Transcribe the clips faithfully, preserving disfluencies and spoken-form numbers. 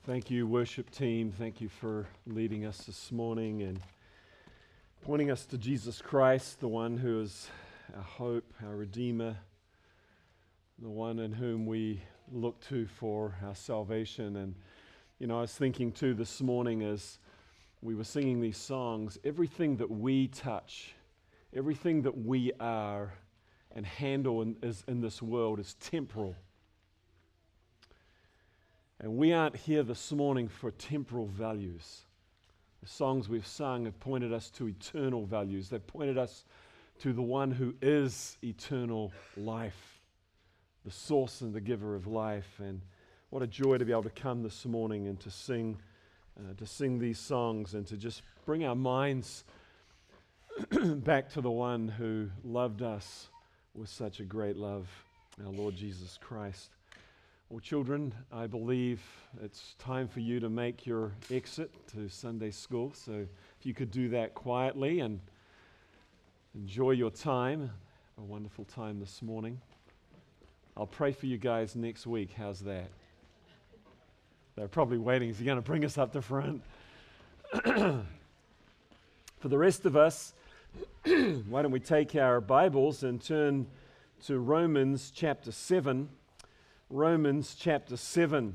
Thank you, worship team. Thank you for leading us this morning and pointing us to Jesus Christ, the one who is our hope, our Redeemer, the one in whom we look to for our salvation. And, you know, I was thinking too this morning as we were singing these songs, everything that we touch, everything that we are and handle in, is, in this world is temporal. And we aren't here this morning for temporal values. The songs we've sung have pointed us to eternal values. They've pointed us to the one who is eternal life, the source and the giver of life. And what a joy to be able to come this morning and to sing, uh, to sing these songs and to just bring our minds back to the one who loved us with such a great love, our Lord Jesus Christ. Well, children, I believe it's time for you to make your exit to Sunday school. So if you could do that quietly and enjoy your time, a wonderful time this morning. I'll pray for you guys next week. How's that? They're probably waiting. Is he going to bring us up the front? For the rest of us, why don't we take our Bibles and turn to Romans chapter seven. Romans chapter seven.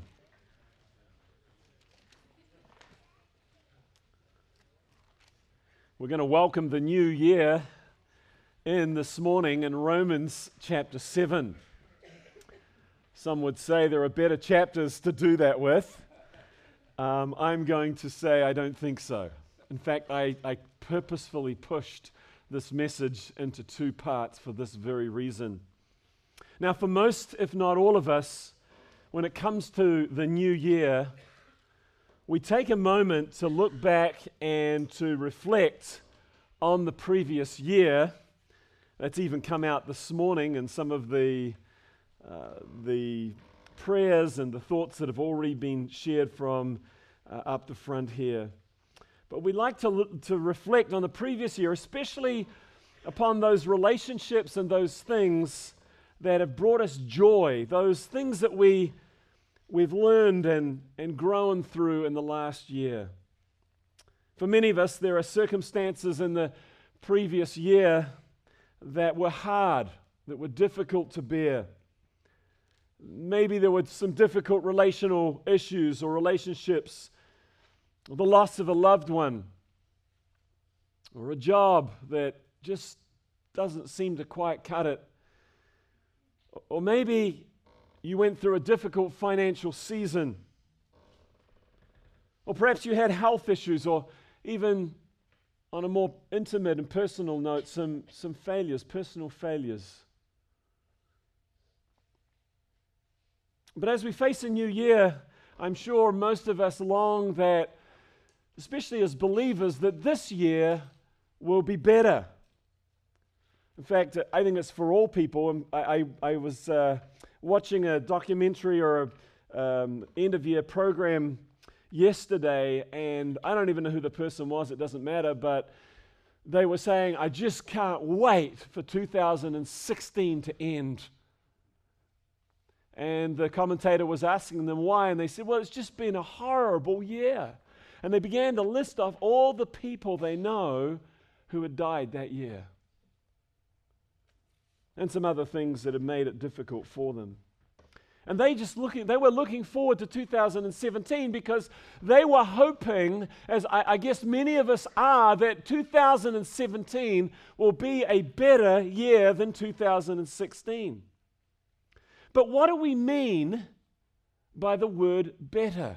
We're going to welcome the new year in this morning in Romans chapter seven. Some would say there are better chapters to do that with. Um, I'm going to say I don't think so. In fact, I, I purposefully pushed this message into two parts for this very reason. Now, for most, if not all of us, when it comes to the new year, we take a moment to look back and to reflect on the previous year. That's even come out this morning in some of the, uh, the prayers and the thoughts that have already been shared from uh, up the front here. But we like to, look, to reflect on the previous year, especially upon those relationships and those things that have brought us joy, those things that we, we've learned and, and grown through in the last year. For many of us, there are circumstances in the previous year that were hard, that were difficult to bear. Maybe there were some difficult relational issues or relationships, or the loss of a loved one, or a job that just doesn't seem to quite cut it. Or maybe you went through a difficult financial season. Or perhaps you had health issues, or even on a more intimate and personal note, some, some failures, personal failures. But as we face a new year, I'm sure most of us long that, especially as believers, that this year will be better. In fact, I think it's for all people. I, I, I was uh, watching a documentary or a um, end-of-year program yesterday, and I don't even know who the person was, it doesn't matter, but they were saying, I just can't wait for two thousand sixteen to end. And the commentator was asking them why, and they said, well, it's just been a horrible year. And they began to list off all the people they know who had died that year, and some other things that have made it difficult for them. And they just looking, they were looking forward to two thousand seventeen because they were hoping, as I, I guess many of us are, that two thousand seventeen will be a better year than two thousand sixteen. But what do we mean by the word better?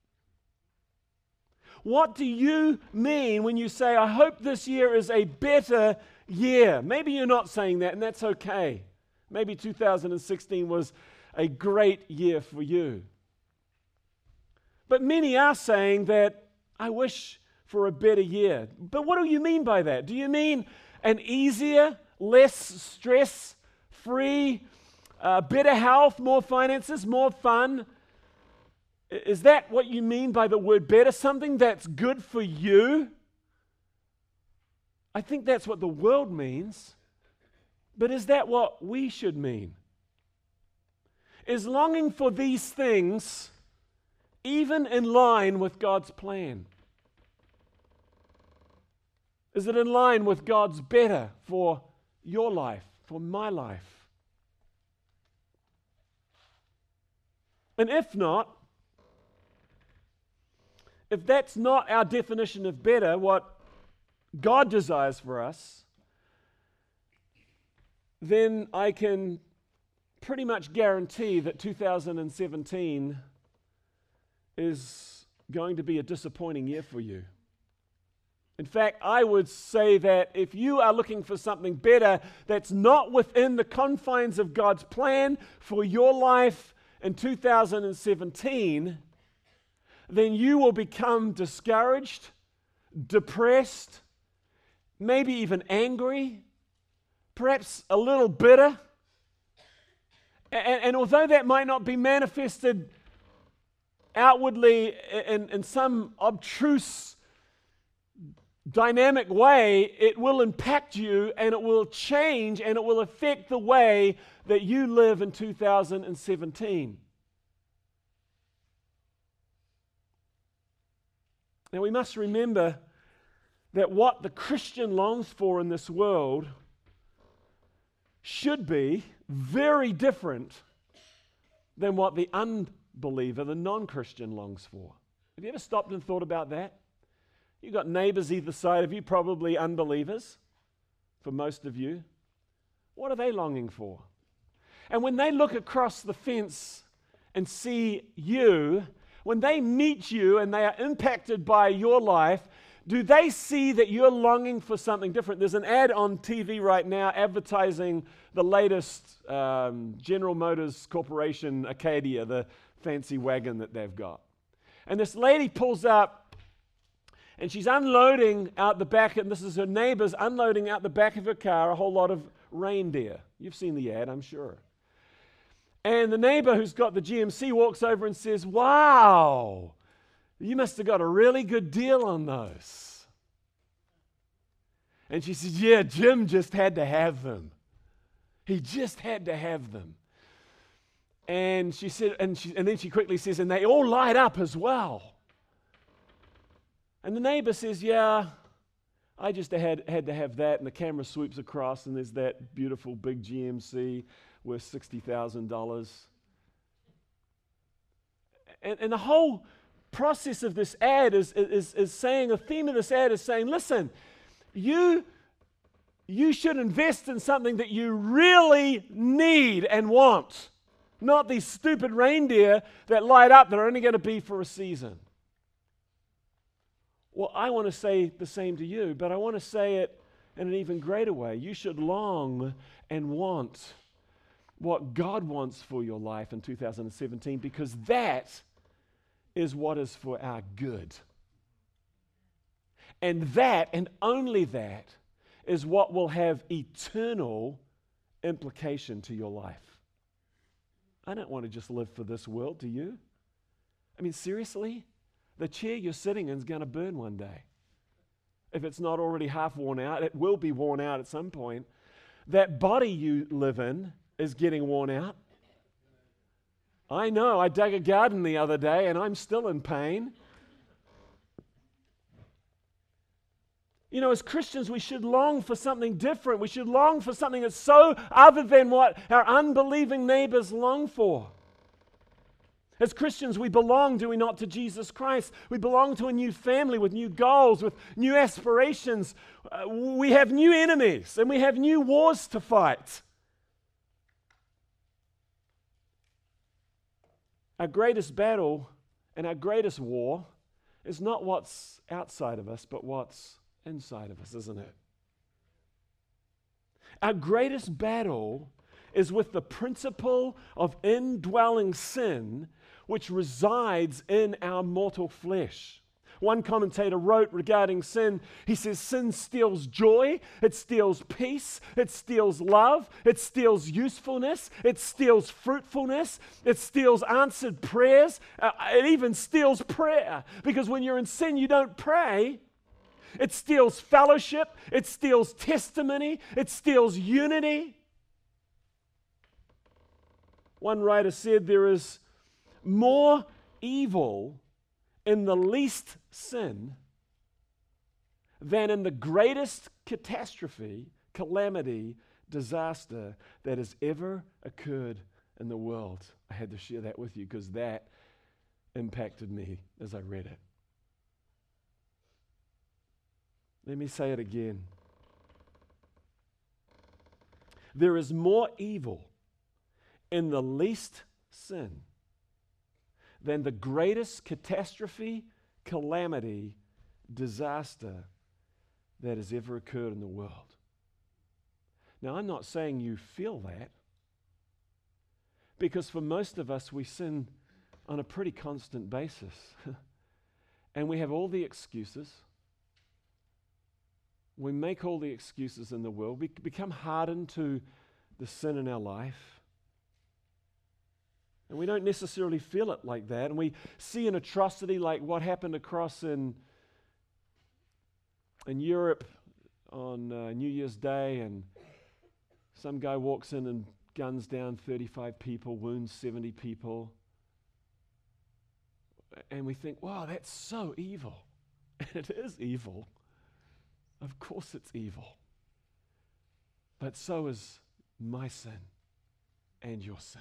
What do you mean when you say, I hope this year is a better year? Maybe you're not saying that, and that's okay. Maybe two thousand sixteen was a great year for you. But many are saying that, I wish for a better year. But what do you mean by that? Do you mean an easier, less stress-free, uh, better health, more finances, more fun? Is that what you mean by the word better? Something that's good for you? I think that's what the world means. But is that what we should mean? Is longing for these things even in line with God's plan? Is it in line with God's better for your life, for my life? And if not, if that's not our definition of better, what God desires for us, then I can pretty much guarantee that two thousand seventeen is going to be a disappointing year for you. In fact, I would say that if you are looking for something better that's not within the confines of God's plan for your life in two thousand seventeen, then you will become discouraged, depressed, maybe even angry, perhaps a little bitter. And, and although that might not be manifested outwardly in, in some obtruse, dynamic way, it will impact you and it will change and it will affect the way that you live in two thousand seventeen. Now we must remember that what the Christian longs for in this world should be very different than what the unbeliever, the non-Christian, longs for. Have you ever stopped and thought about that? You've got neighbors either side of you, probably unbelievers, for most of you. What are they longing for? And when they look across the fence and see you, when they meet you and they are impacted by your life, do they see that you're longing for something different? There's an ad on T V right now advertising the latest um, General Motors Corporation Acadia, the fancy wagon that they've got. And this lady pulls up and she's unloading out the back, and this is her neighbors unloading out the back of her car a whole lot of reindeer. You've seen the ad, I'm sure. And the neighbor who's got the G M C walks over and says, "Wow, you must have got a really good deal on those." And she says, "Yeah, Jim just had to have them. He just had to have them." And she said, and, she, and then she quickly says, "And they all light up as well." And the neighbor says, "Yeah, I just had, had to have that." And the camera swoops across, and there's that beautiful big G M C worth sixty thousand dollars. And, and the whole process of this ad is, is, is saying, the theme of this ad is saying, listen, you, you should invest in something that you really need and want, not these stupid reindeer that light up that are only going to be for a season. Well, I want to say the same to you, but I want to say it in an even greater way. You should long and want what God wants for your life in two thousand seventeen, because that is what is for our good. And that, and only that, is what will have eternal implication to your life. I don't want to just live for this world, do you? I mean, seriously? The chair you're sitting in is going to burn one day. If it's not already half worn out, it will be worn out at some point. That body you live in is getting worn out. I know, I dug a garden the other day and I'm still in pain. You know, as Christians, we should long for something different. We should long for something that's so other than what our unbelieving neighbors long for. As Christians, we belong, do we not, to Jesus Christ? We belong to a new family with new goals, with new aspirations. Uh, we have new enemies and we have new wars to fight. Our greatest battle and our greatest war is not what's outside of us, but what's inside of us, isn't it? Our greatest battle is with the principle of indwelling sin, which resides in our mortal flesh. One commentator wrote regarding sin, he says, sin steals joy, it steals peace, it steals love, it steals usefulness, it steals fruitfulness, it steals answered prayers, uh, it even steals prayer. Because when you're in sin, you don't pray. It steals fellowship, it steals testimony, it steals unity. One writer said there is more evil in the least sin than in the greatest catastrophe, calamity, disaster that has ever occurred in the world. I had to share that with you because that impacted me as I read it. Let me say it again. There is more evil in the least sin than the greatest catastrophe, calamity, disaster that has ever occurred in the world. Now, I'm not saying you feel that, because for most of us, we sin on a pretty constant basis. And we have all the excuses. We make all the excuses in the world. We become hardened to the sin in our life. And we don't necessarily feel it like that. And we see an atrocity like what happened across in, in Europe on uh, New Year's Day, and some guy walks in and guns down thirty-five people, wounds seventy people. And we think, wow, that's so evil. And it is evil. Of course it's evil. But so is my sin and your sin.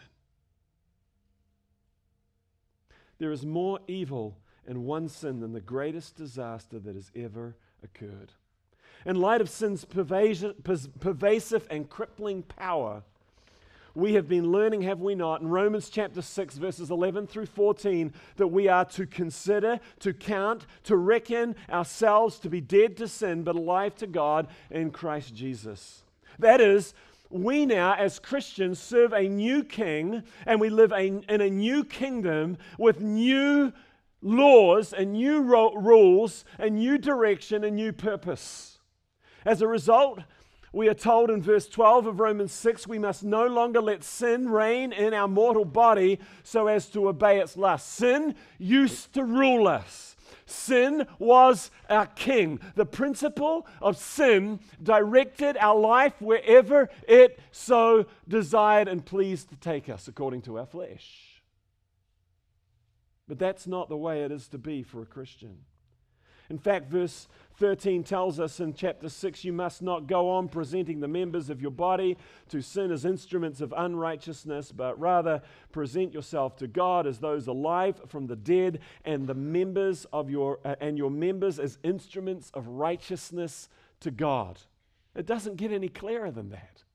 There is more evil in one sin than the greatest disaster that has ever occurred. In light of sin's pervasive, pervasive and crippling power, we have been learning, have we not, in Romans chapter six, verses eleven through fourteen, that we are to consider, to count, to reckon ourselves to be dead to sin, but alive to God in Christ Jesus. That is, we now as Christians serve a new king, and we live a, in a new kingdom with new laws and new ro- rules and new direction and new purpose. As a result, we are told in verse twelve of Romans six, we must no longer let sin reign in our mortal body so as to obey its lust. Sin used to rule us. Sin was our king. The principle of sin directed our life wherever it so desired and pleased to take us, according to our flesh. But that's not the way it is to be for a Christian. In fact, verse thirteen tells us in chapter six, you must not go on presenting the members of your body to sin as instruments of unrighteousness, but rather present yourself to God as those alive from the dead, and the members of your uh, and your members as instruments of righteousness to God. It doesn't get any clearer than that.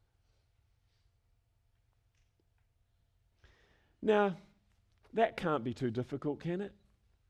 Now, that can't be too difficult, can it?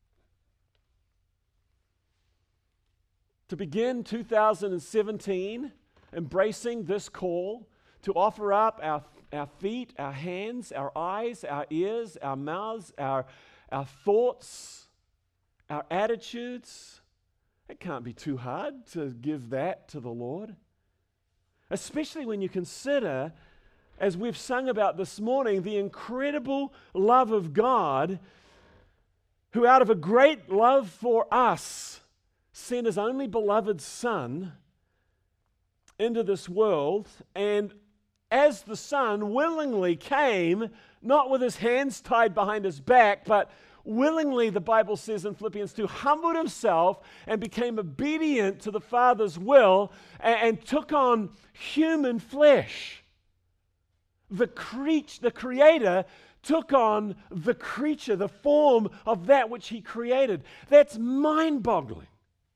To begin two thousand seventeen, embracing this call to offer up our, our feet, our hands, our eyes, our ears, our mouths, our, our thoughts, our attitudes, it can't be too hard to give that to the Lord. Especially when you consider, as we've sung about this morning, the incredible love of God, who out of a great love for us sent his only beloved Son into this world, and as the Son willingly came, not with his hands tied behind his back, but willingly, the Bible says in Philippians two, humbled himself and became obedient to the Father's will, and, and took on human flesh. The creature, the Creator took on the creature, the form of that which he created. That's mind-boggling.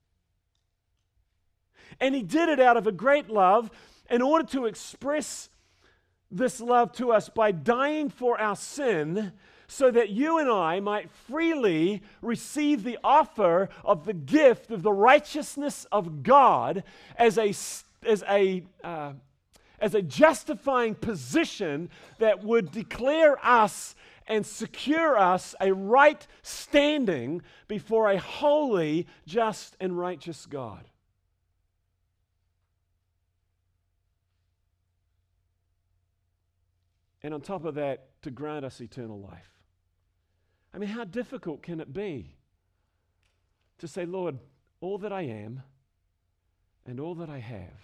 And he did it out of a great love in order to express this love to us by dying for our sin, so that you and I might freely receive the offer of the gift of the righteousness of God as a, as a, uh, as a justifying position that would declare us and secure us a right standing before a holy, just, and righteous God. And on top of that, to grant us eternal life. I mean, how difficult can it be to say, Lord, all that I am and all that I have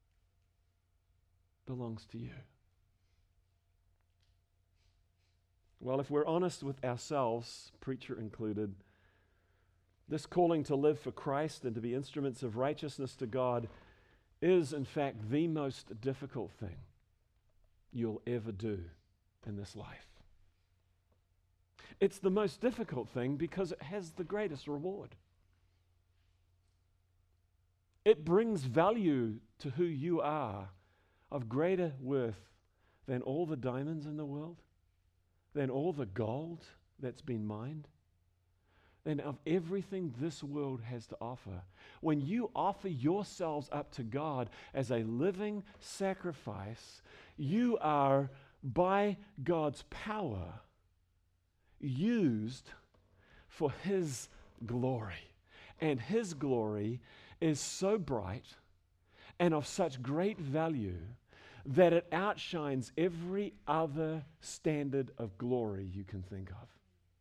belongs to you. Well, if we're honest with ourselves, preacher included, this calling to live for Christ and to be instruments of righteousness to God is, in fact, the most difficult thing you'll ever do in this life. It's the most difficult thing because it has the greatest reward. It brings value to who you are of greater worth than all the diamonds in the world, than all the gold that's been mined, than of everything this world has to offer. When you offer yourselves up to God as a living sacrifice, you are, by God's power, used for His glory. And His glory is so bright and of such great value that it outshines every other standard of glory you can think of.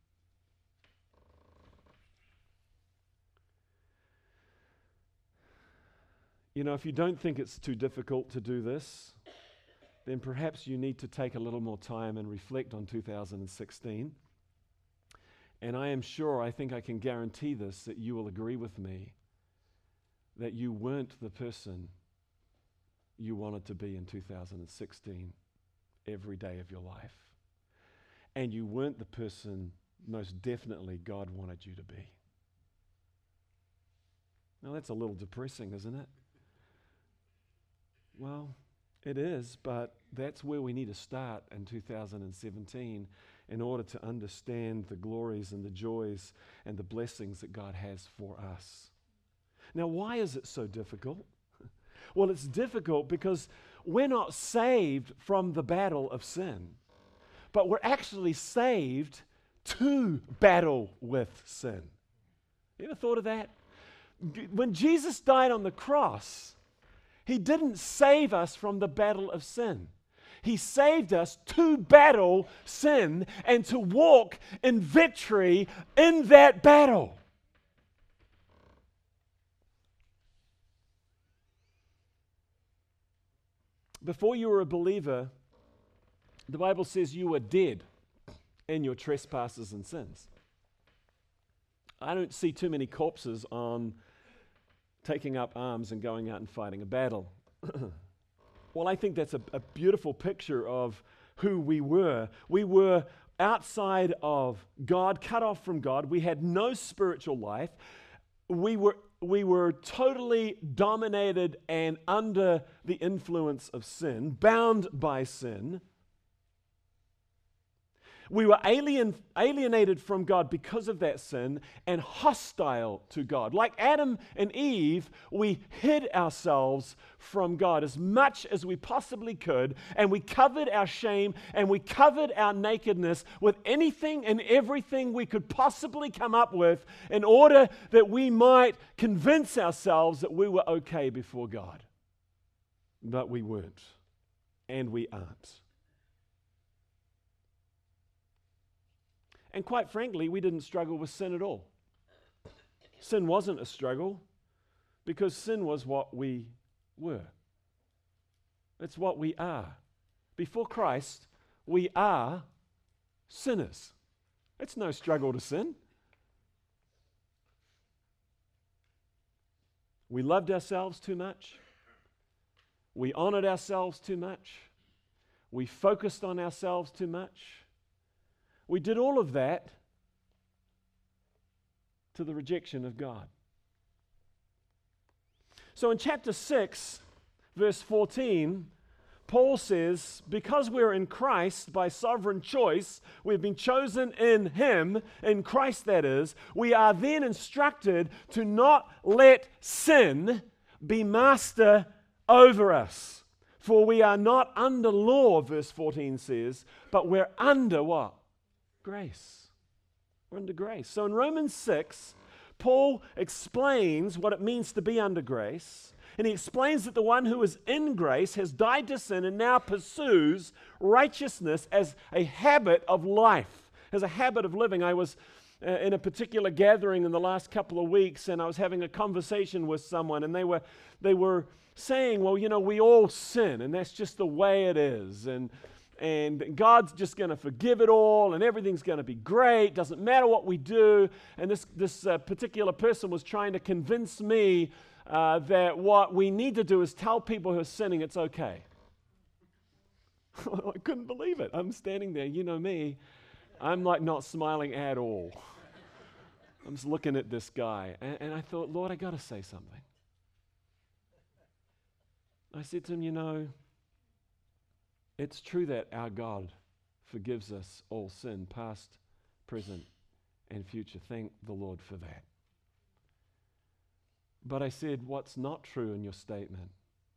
You know, if you don't think it's too difficult to do this, then perhaps you need to take a little more time and reflect on two thousand sixteen. And I am sure, I think I can guarantee this, that you will agree with me that you weren't the person you wanted to be in two thousand sixteen every day of your life. And you weren't the person most definitely God wanted you to be. Now that's a little depressing, isn't it? Well, it is, but that's where we need to start in two thousand seventeen in order to understand the glories and the joys and the blessings that God has for us. Now, why is it so difficult? Well, it's difficult because we're not saved from the battle of sin, but we're actually saved to battle with sin. You ever thought of that? When Jesus died on the cross, He didn't save us from the battle of sin. He saved us to battle sin and to walk in victory in that battle. Before you were a believer, the Bible says you were dead in your trespasses and sins. I don't see too many corpses on taking up arms and going out and fighting a battle. Well, I think that's a, a beautiful picture of who we were. We were outside of God, cut off from God. We had no spiritual life. We were we were totally dominated and under the influence of sin, bound by sin. We were alien, alienated from God because of that sin and hostile to God. Like Adam and Eve, we hid ourselves from God as much as we possibly could, and we covered our shame and we covered our nakedness with anything and everything we could possibly come up with in order that we might convince ourselves that we were okay before God. But we weren't, and we aren't. And quite frankly, we didn't struggle with sin at all. Sin wasn't a struggle because sin was what we were. It's what we are. Before Christ, we are sinners. It's no struggle to sin. We loved ourselves too much. We honored ourselves too much. We focused on ourselves too much. We did all of that to the rejection of God. So in chapter six, verse fourteen, Paul says, because we're in Christ by sovereign choice, we've been chosen in Him, in Christ that is, we are then instructed to not let sin be master over us. For we are not under law, verse fourteen says, but we're under what? Grace. We're under grace. So in Romans six, Paul explains what it means to be under grace, and he explains that the one who is in grace has died to sin and now pursues righteousness as a habit of life, as a habit of living. I was uh, in a particular gathering in the last couple of weeks, and I was having a conversation with someone, and they were they were saying, well, you know, we all sin, and that's just the way it is, and and God's just going to forgive it all, and everything's going to be great. Doesn't matter what we do. And this this uh, particular person was trying to convince me uh, that what we need to do is tell people who are sinning it's okay. I couldn't believe it. I'm standing there, you know me. I'm like not smiling at all. I'm just looking at this guy, and, and I thought, Lord, I got to say something. I said to him, you know, it's true that our God forgives us all sin, past, present, and future. Thank the Lord for that. But I said, what's not true in your statement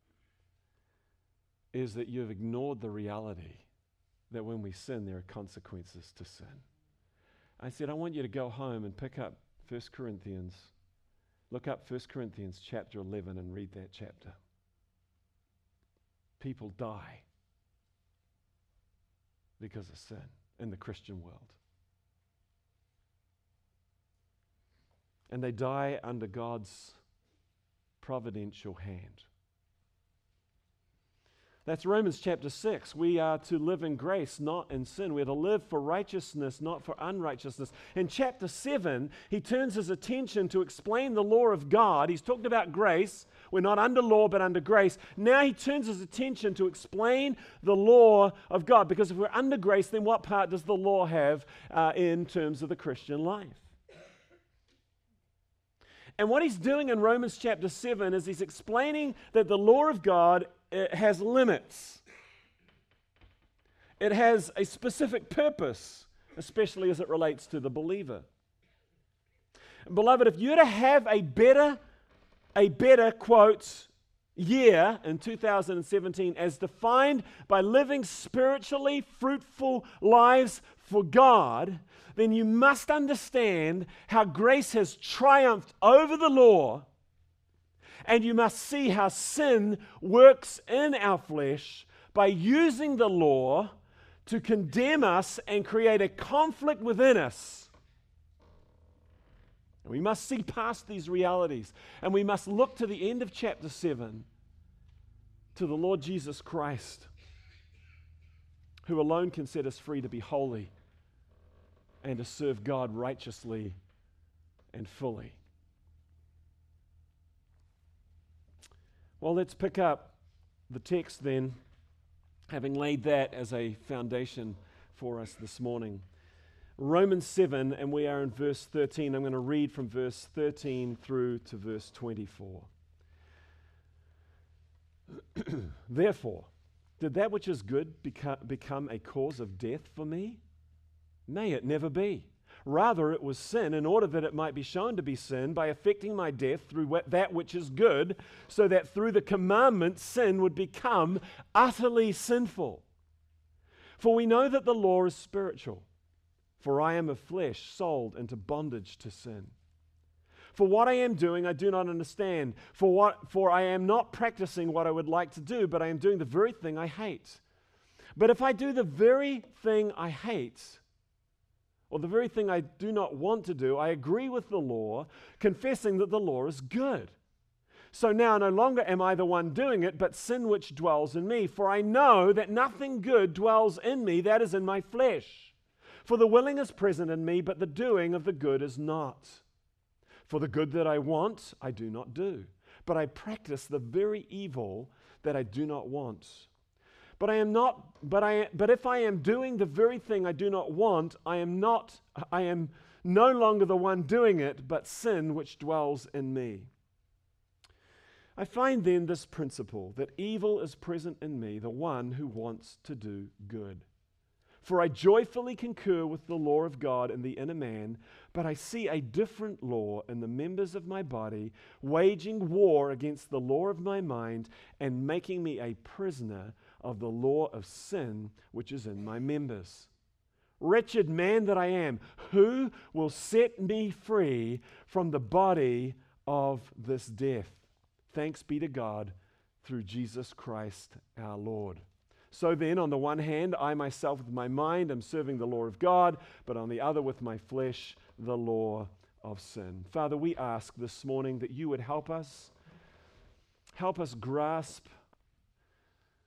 is that you've ignored the reality that when we sin, there are consequences to sin. I said, I want you to go home and pick up First Corinthians. Look up First Corinthians chapter eleven and read that chapter. People die because of sin in the Christian world. And they die under God's providential hand. That's Romans chapter six. We are to live in grace, not in sin. We're to live for righteousness, not for unrighteousness. In chapter seven, he turns his attention to explain the law of God. He's talked about grace. We're not under law, but under grace. Now he turns his attention to explain the law of God. Because if we're under grace, then what part does the law have uh, in terms of the Christian life? And what he's doing in Romans chapter seven is he's explaining that the law of God it has limits. It has a specific purpose, especially as it relates to the believer. Beloved, if you're to have a better, a better, quote, year in two thousand seventeen as defined by living spiritually fruitful lives for God, then you must understand how grace has triumphed over the law. And you must see how sin works in our flesh by using the law to condemn us and create a conflict within us. We must see past these realities, and we must look to the end of chapter seven, to the Lord Jesus Christ, who alone can set us free to be holy and to serve God righteously and fully. Well, let's pick up the text then, having laid that as a foundation for us this morning. Romans seven, and we are in verse thirteen. I'm going to read from verse thirteen through to verse twenty-four. Therefore, did that which is good beca- become a cause of death for me? May it never be. Rather, it was sin, in order that it might be shown to be sin by effecting my death through wh- that which is good, so that through the commandment sin would become utterly sinful. For we know that the law is spiritual, for I am of flesh, sold into bondage to sin. For what I am doing, I do not understand. For what? For I am not practicing what I would like to do, but I am doing the very thing I hate. But if I do the very thing I hate, or the very thing I do not want to do, I agree with the law, confessing that the law is good. So now no longer am I the one doing it, but sin which dwells in me. For I know that nothing good dwells in me, that is in my flesh. For the willing is present in me, but the doing of the good is not. For the good that I want, I do not do, but I practice the very evil that I do not want. But I am not, but I but if I am doing the very thing I do not want, I am not, I am no longer the one doing it, but sin which dwells in me. I find then this principle, that evil is present in me, the one who wants to do good. For I joyfully concur with the law of God in the inner man, but I see a different law in the members of my body, waging war against the law of my mind and making me a prisoner of the law of sin which is in my members. Wretched man that I am, who will set me free from the body of this death? Thanks be to God through Jesus Christ our Lord. So then, on the one hand, I myself with my mind am serving the law of God, but on the other with my flesh, the law of sin. Father, we ask this morning that you would help us, help us grasp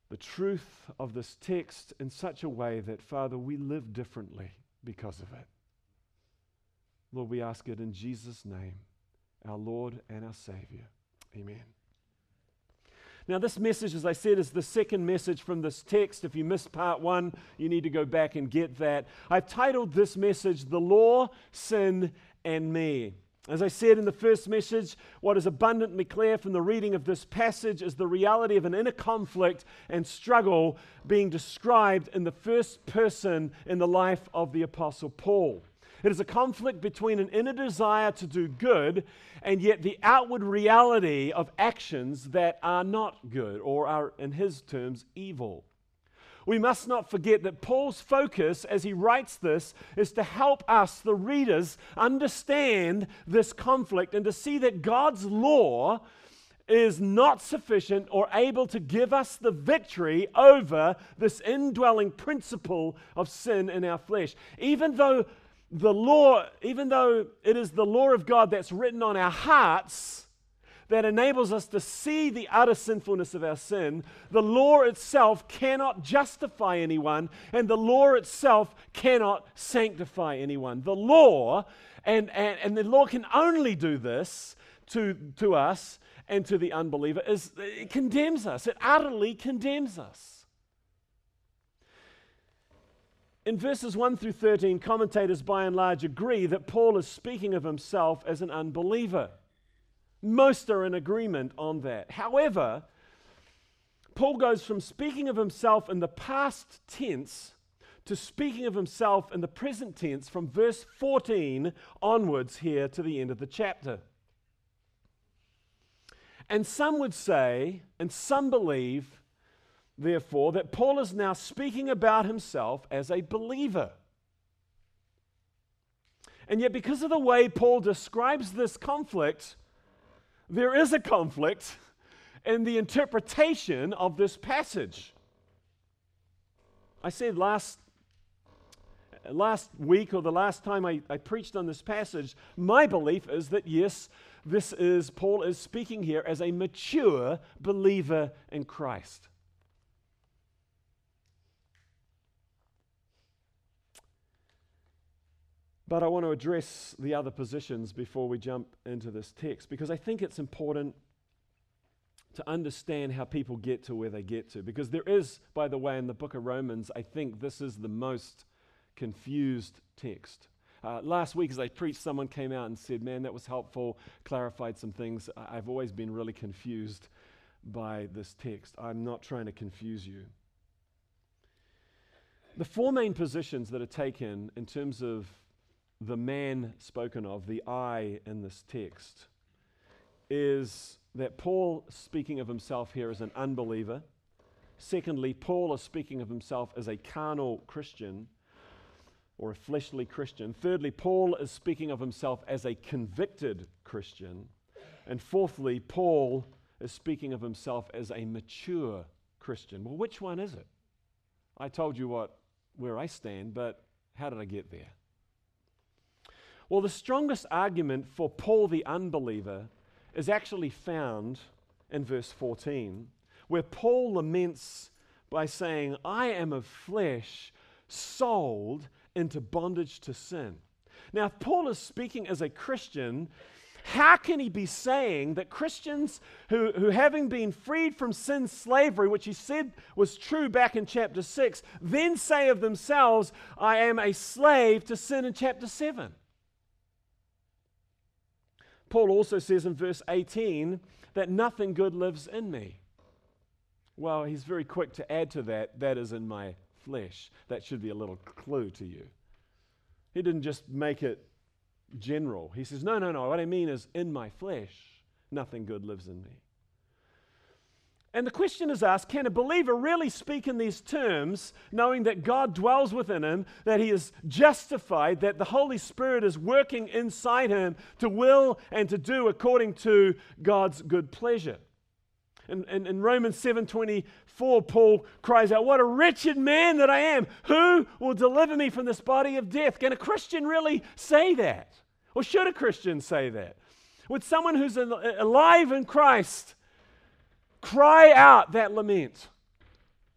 the truth of this text in such a way that, Father, we live differently because of it. Lord, we ask it in Jesus' name, our Lord and our Savior. Amen. Now, this message, as I said, is the second message from this text. If you missed part one, you need to go back and get that. I've titled this message, The Law, Sin, and Me. As I said in the first message, what is abundantly clear from the reading of this passage is the reality of an inner conflict and struggle being described in the first person in the life of the Apostle Paul. It is a conflict between an inner desire to do good and yet the outward reality of actions that are not good or are, in his terms, evil. We must not forget that Paul's focus as he writes this is to help us, the readers, understand this conflict and to see that God's law is not sufficient or able to give us the victory over this indwelling principle of sin in our flesh. Even though the law, even though it is the law of God that's written on our hearts, that enables us to see the utter sinfulness of our sin, the law itself cannot justify anyone, and the law itself cannot sanctify anyone. The law, and, and, and the law can only do this to, to us and to the unbeliever, is it condemns us. It utterly condemns us. In verses one through thirteen, commentators by and large agree that Paul is speaking of himself as an unbeliever. Most are in agreement on that. However, Paul goes from speaking of himself in the past tense to speaking of himself in the present tense from verse fourteen onwards here to the end of the chapter. And some would say, and some believe, therefore, that Paul is now speaking about himself as a believer. And yet, because of the way Paul describes this conflict, there is a conflict in the interpretation of this passage. I said last, last week or the last time I, I preached on this passage, my belief is that yes, this is, Paul is speaking here as a mature believer in Christ. But I want to address the other positions before we jump into this text, because I think it's important to understand how people get to where they get to. Because there is, by the way, in the book of Romans, I think this is the most confused text. Uh, last week as I preached, someone came out and said, man, that was helpful, clarified some things. I- I've always been really confused by this text. I'm not trying to confuse you. The four main positions that are taken in terms of the man spoken of, the I in this text, is that Paul speaking of himself here as an unbeliever. Secondly, Paul is speaking of himself as a carnal Christian or a fleshly Christian. Thirdly, Paul is speaking of himself as a convicted Christian. And fourthly, Paul is speaking of himself as a mature Christian. Well, which one is it? I told you what where I stand, but how did I get there? Well, the strongest argument for Paul the unbeliever is actually found in verse fourteen, where Paul laments by saying, I am of flesh, sold into bondage to sin. Now, if Paul is speaking as a Christian, how can he be saying that Christians who, who having been freed from sin's slavery, which he said was true back in chapter six, then say of themselves, I am a slave to sin in chapter seven? Paul also says in verse eighteen that nothing good lives in me. Well, he's very quick to add to that, that is in my flesh. That should be a little clue to you. He didn't just make it general. He says, no, no, no, what I mean is in my flesh, nothing good lives in me. And the question is asked, can a believer really speak in these terms, knowing that God dwells within him, that he is justified, that the Holy Spirit is working inside him to will and to do according to God's good pleasure? In, in, in Romans seven twenty-four, Paul cries out, what a wretched man that I am. Who will deliver me from this body of death? Can a Christian really say that? Or should a Christian say that? Would someone who's alive in Christ cry out that lament?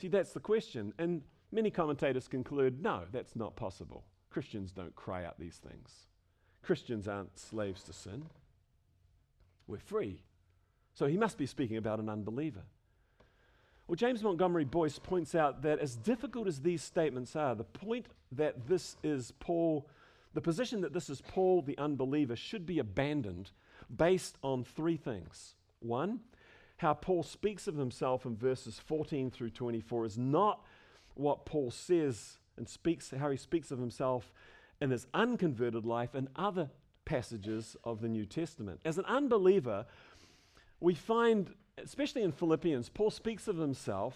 See, that's the question. And many commentators conclude, no, that's not possible. Christians don't cry out these things. Christians aren't slaves to sin. We're free. So he must be speaking about an unbeliever. Well, James Montgomery Boyce points out that as difficult as these statements are, the point that this is Paul, the position that this is Paul the unbeliever should be abandoned based on three things. One, how Paul speaks of himself in verses fourteen through twenty-four is not what Paul says and speaks, how he speaks of himself in his unconverted life in other passages of the New Testament. As an unbeliever, we find, especially in Philippians, Paul speaks of himself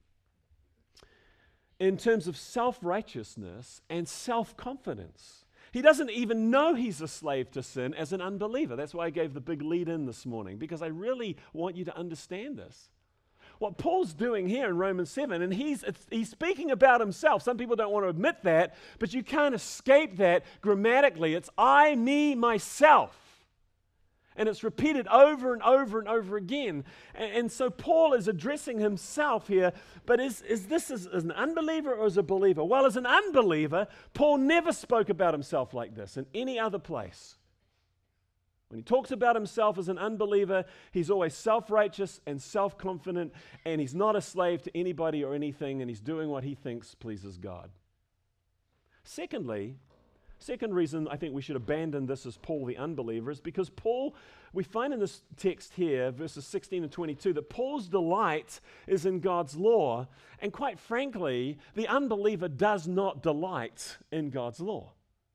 in terms of self-righteousness and self-confidence. He doesn't even know he's a slave to sin as an unbeliever. That's why I gave the big lead in this morning, because I really want you to understand this. What Paul's doing here in Romans seven, and he's, it's, he's speaking about himself. Some people don't want to admit that, but you can't escape that grammatically. It's I, me, myself. And it's repeated over and over and over again. And, and so Paul is addressing himself here, but is, is this as, as an unbeliever or as a believer? Well, as an unbeliever, Paul never spoke about himself like this in any other place. When he talks about himself as an unbeliever, he's always self-righteous and self-confident, and he's not a slave to anybody or anything, and he's doing what he thinks pleases God. Secondly, second reason I think we should abandon this as Paul the unbeliever is because Paul, we find in this text here, verses sixteen and twenty-two, that Paul's delight is in God's law, and quite frankly, the unbeliever does not delight in God's law.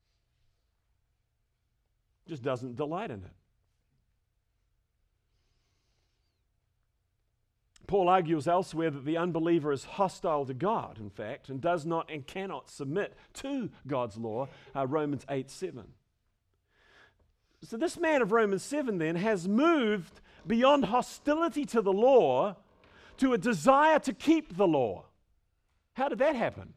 Just doesn't delight in it. Paul argues elsewhere that the unbeliever is hostile to God, in fact, and does not and cannot submit to God's law, uh, Romans eight seven. So this man of Romans seven then has moved beyond hostility to the law to a desire to keep the law. How did that happen?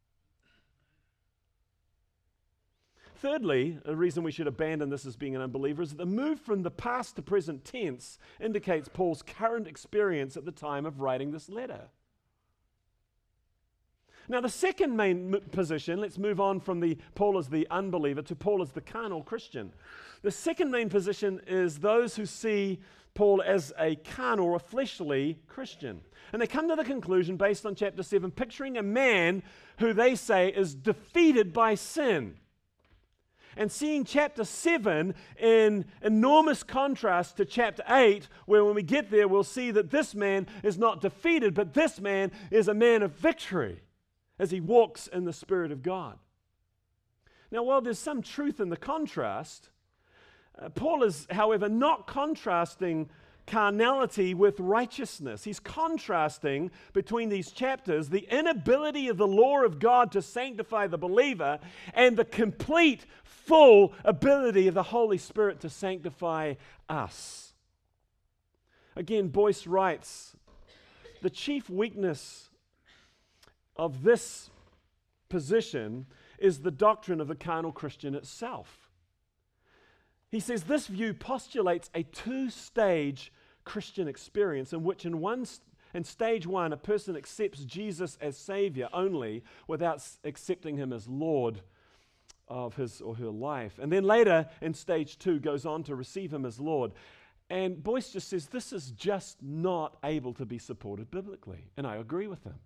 Thirdly, a reason we should abandon this as being an unbeliever is that the move from the past to present tense indicates Paul's current experience at the time of writing this letter. Now, the second main m- position, let's move on from the Paul as the unbeliever to Paul as the carnal Christian. The second main position is those who see Paul as a carnal or a fleshly Christian. And they come to the conclusion based on chapter seven, picturing a man who they say is defeated by sin. And seeing chapter seven in enormous contrast to chapter eight, where when we get there, we'll see that this man is not defeated, but this man is a man of victory as he walks in the Spirit of God. Now, while there's some truth in the contrast, uh, Paul is, however, not contrasting carnality with righteousness. He's contrasting between these chapters the inability of the law of God to sanctify the believer and the complete, full ability of the Holy Spirit to sanctify us. Again, Boyce writes, the chief weakness of this position is the doctrine of the carnal Christian itself. He says this view postulates a two-stage Christian experience in which in one st- in stage one a person accepts Jesus as Savior only without s- accepting Him as Lord of his or her life. And then later in stage two goes on to receive Him as Lord. And Boyce just says this is just not able to be supported biblically. And I agree with him.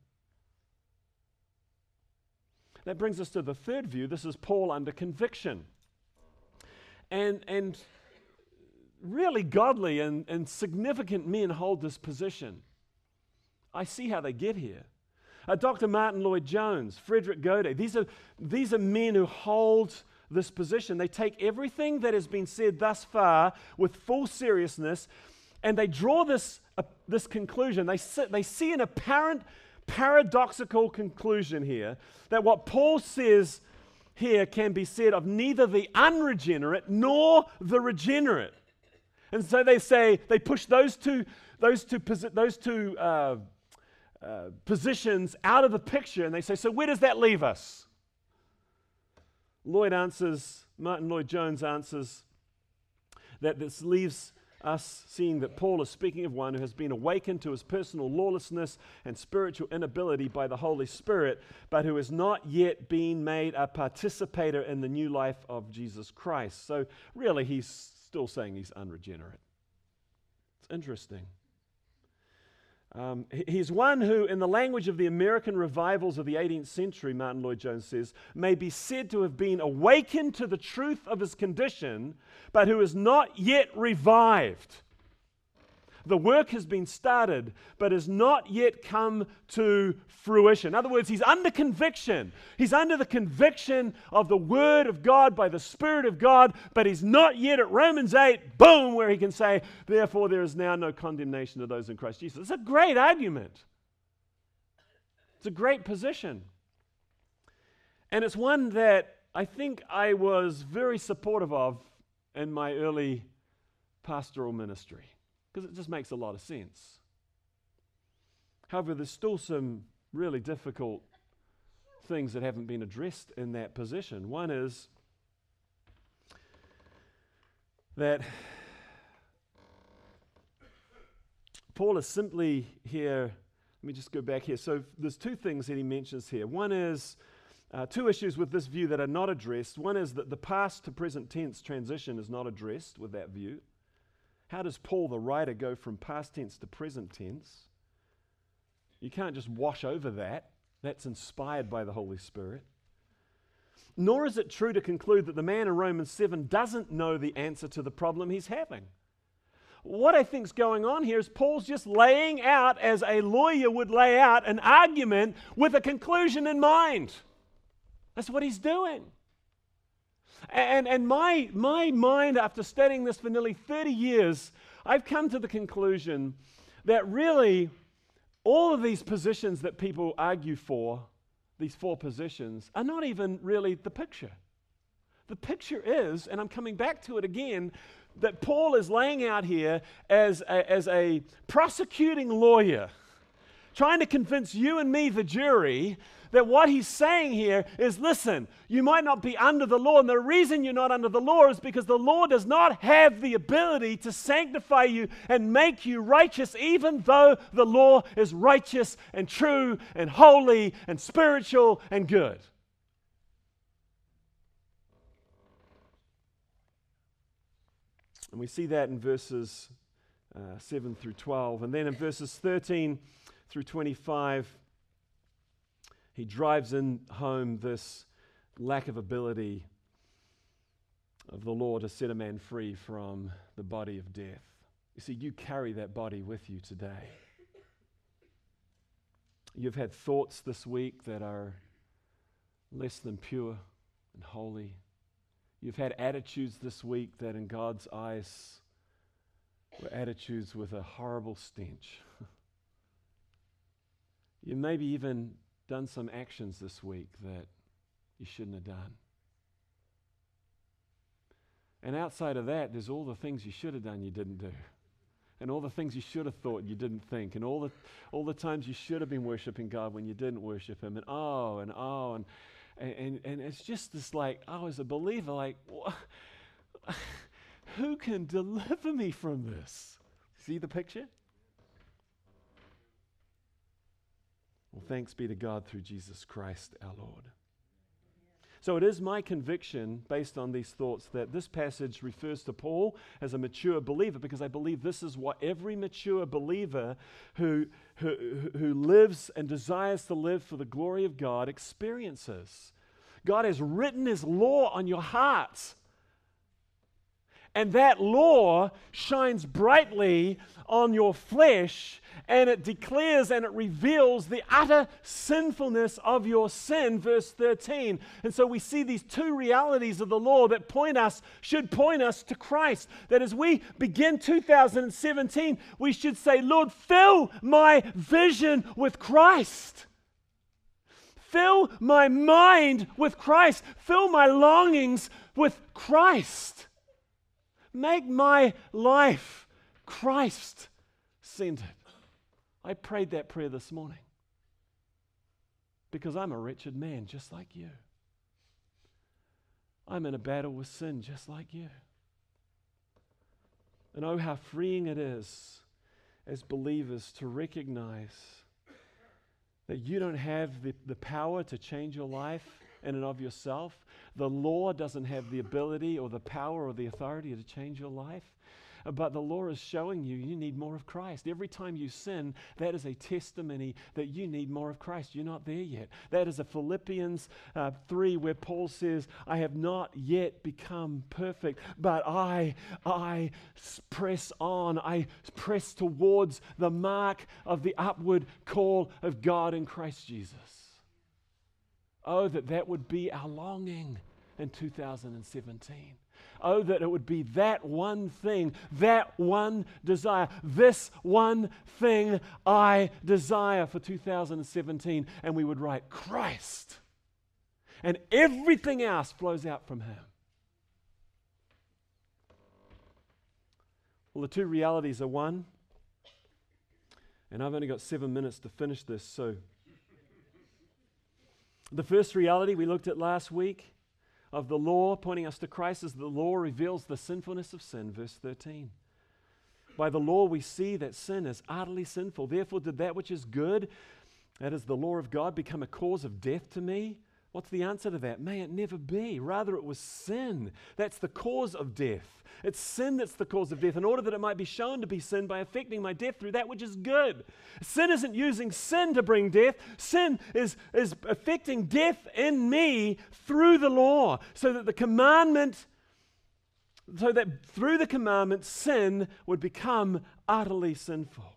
That brings us to the third view. This is Paul under conviction. And, and really godly and, and significant men hold this position. I see how they get here. Uh, Doctor Martin Lloyd-Jones, Frederick Godet, these are, these are men who hold this position. They take everything that has been said thus far with full seriousness, and they draw this, uh, this conclusion. They, sit, they see an apparent paradoxical conclusion here, that what Paul says here can be said of neither the unregenerate nor the regenerate. And so they say, they push those two, those two, those two uh, uh, positions out of the picture, and they say, so where does that leave us? Lloyd answers, Martin Lloyd-Jones answers that this leaves us seeing that Paul is speaking of one who has been awakened to his personal lawlessness and spiritual inability by the Holy Spirit, but who has not yet been made a participator in the new life of Jesus Christ. So really, he's still saying he's unregenerate. It's interesting. Um, he's one who, in the language of the American revivals of the eighteenth century, Martin Lloyd-Jones says, may be said to have been awakened to the truth of his condition, but who is not yet revived. The work has been started, but has not yet come to fruition. In other words, he's under conviction. He's under the conviction of the Word of God by the Spirit of God, but he's not yet at Romans eight, boom, where he can say, therefore there is now no condemnation to those in Christ Jesus. It's a great argument. It's a great position. And it's one that I think I was very supportive of in my early pastoral ministry, because it just makes a lot of sense. However, there's still some really difficult things that haven't been addressed in that position. One is that Paul is simply here, let me just go back here. So there's two things that he mentions here. One is uh, two issues with this view that are not addressed. One is that the past to present tense transition is not addressed with that view. How does Paul, the writer, go from past tense to present tense? You can't just wash over that. That's inspired by the Holy Spirit. Nor is it true to conclude that the man in Romans seven doesn't know the answer to the problem he's having. What I think's going on here is Paul's just laying out, as a lawyer would lay out, an argument with a conclusion in mind. That's what he's doing. And, and my, my mind, after studying this for nearly thirty years, I've come to the conclusion that really all of these positions that people argue for, these four positions, are not even really the picture. The picture is, and I'm coming back to it again, that Paul is laying out here as a, as a prosecuting lawyer, trying to convince you and me, the jury, that what he's saying here is, listen, you might not be under the law, and the reason you're not under the law is because the law does not have the ability to sanctify you and make you righteous, even though the law is righteous and true and holy and spiritual and good. And we see that in verses uh, seven through twelve. And then in verses thirteen through twenty-five, he drives in home this lack of ability of the law to set a man free from the body of death. You see, you carry that body with you today. You've had thoughts this week that are less than pure and holy. You've had attitudes this week that in God's eyes were attitudes with a horrible stench. You maybe even done some actions this week that you shouldn't have done. And outside of that, there's all the things you should have done you didn't do. And all the things you should have thought you didn't think. And all the all the times you should have been worshiping God when you didn't worship Him. And oh, and oh, and and, and, and it's just this like, oh, as a believer, like, who can deliver me from this? See the picture? Well, thanks be to God through Jesus Christ our Lord. So it is my conviction, based on these thoughts, that this passage refers to Paul as a mature believer, because I believe this is what every mature believer who, who, who lives and desires to live for the glory of God experiences. God has written His law on your heart. And that law shines brightly on your flesh, and it declares and it reveals the utter sinfulness of your sin, verse thirteen. And so we see these two realities of the law that point us, should point us to Christ. That as we begin two thousand seventeen, we should say, Lord, fill my vision with Christ. Fill my mind with Christ. Fill my longings with Christ. Make my life Christ-centered. I prayed that prayer this morning because I'm a wretched man just like you. I'm in a battle with sin just like you. And oh, how freeing it is as believers to recognize that you don't have the, the power to change your life in and of yourself. The law doesn't have the ability or the power or the authority to change your life. But the law is showing you you need more of Christ. Every time you sin, that is a testimony that you need more of Christ. You're not there yet. That is a Philippians uh, three where Paul says, I have not yet become perfect, but I, I press on. I press towards the mark of the upward call of God in Christ Jesus. Oh, that that would be our longing in two thousand seventeen. Oh, that it would be that one thing, that one desire, this one thing I desire for two thousand seventeen. And we would write Christ. And everything else flows out from Him. Well, the two realities are one. And I've only got seven minutes to finish this, so. The first reality we looked at last week of the law pointing us to Christ is the law reveals the sinfulness of sin, verse thirteen. By the law we see that sin is utterly sinful. Therefore did that which is good, that is the law of God, become a cause of death to me? What's the answer to that? May it never be. Rather it was sin. That's the cause of death. It's sin that's the cause of death, in order that it might be shown to be sin by affecting my death through that which is good. Sin isn't using sin to bring death. Sin is, is affecting death in me through the law, so that the commandment, so that through the commandment, sin would become utterly sinful.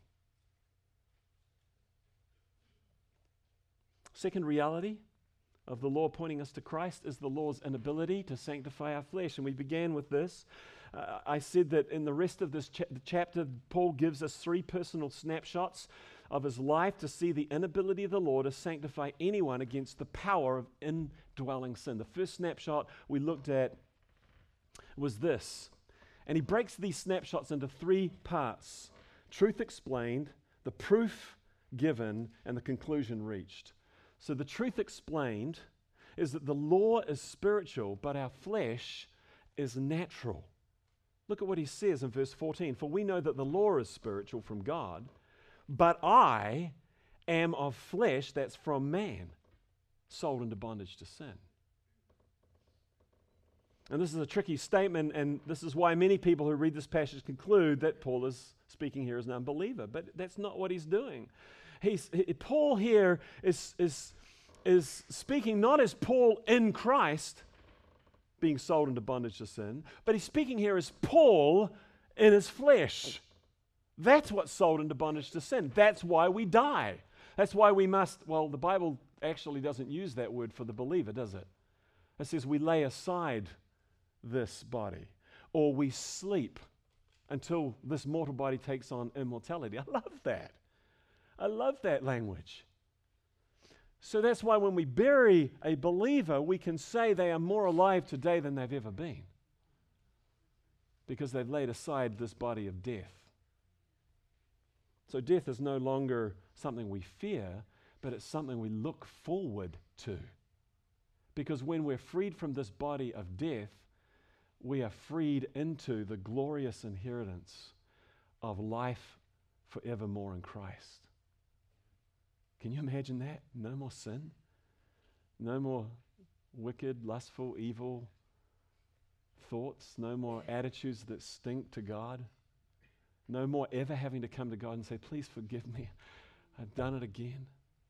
Second reality of the law pointing us to Christ is the law's inability to sanctify our flesh. And we began with this. Uh, I said that in the rest of this cha- chapter, Paul gives us three personal snapshots of his life to see the inability of the law to sanctify anyone against the power of indwelling sin. The first snapshot we looked at was this. And he breaks these snapshots into three parts: truth explained, the proof given, and the conclusion reached. So the truth explained is that the law is spiritual, but our flesh is natural. Look at what he says in verse fourteen. For we know that the law is spiritual from God, but I am of flesh, that's from man, sold into bondage to sin. And this is a tricky statement, and this is why many people who read this passage conclude that Paul is speaking here as an unbeliever, but that's not what he's doing. He's, he, Paul here is, is, is speaking not as Paul in Christ, being sold into bondage to sin, but he's speaking here as Paul in his flesh. That's what's sold into bondage to sin. That's why we die. That's why we must, well, the Bible actually doesn't use that word for the believer, does it? It says we lay aside this body, or we sleep until this mortal body takes on immortality. I love that. I love that language. So that's why when we bury a believer, we can say they are more alive today than they've ever been, because they've laid aside this body of death. So death is no longer something we fear, but it's something we look forward to. Because when we're freed from this body of death, we are freed into the glorious inheritance of life forevermore in Christ. Can you imagine that? No more sin, no more wicked, lustful, evil thoughts, no more attitudes that stink to God, no more ever having to come to God and say, please forgive me, I've done it again.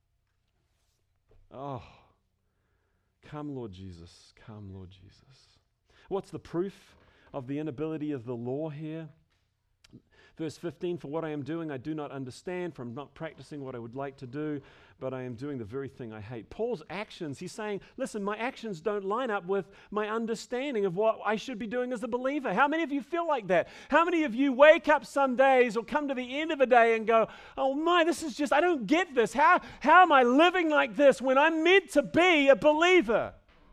Oh, come Lord Jesus, come Lord Jesus. What's the proof of the inability of the law here? Verse fifteen, for what I am doing I do not understand, for I'm not practicing what I would like to do, but I am doing the very thing I hate. Paul's actions, he's saying, listen, my actions don't line up with my understanding of what I should be doing as a believer. How many of you feel like that? How many of you wake up some days or come to the end of a day and go, oh my, this is just, I don't get this. How, how am I living like this when I'm meant to be a believer?